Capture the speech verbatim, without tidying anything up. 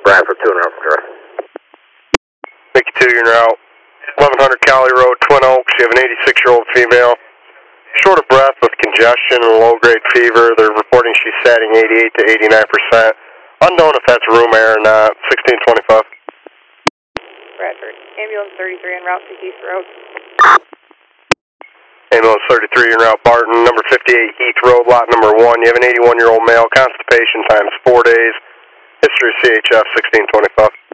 Bradford, two and up, sir. fifty-two, you're now eleven hundred Cali Road, Twin Oaks. You have an eighty-six-year-old female, short of breath with congestion and low-grade fever. They're reporting she's setting eighty-eight to eighty-nine percent. Unknown if that's room air or not. sixteen twenty-five. Bradford, ambulance thirty-three en route to Heath Road. Ambulance thirty-three en route, Barton, number fifty-eight Heath Road, lot number one. You have an eighty-one-year-old male, constipation times four days. History C H F, sixteen twenty-five.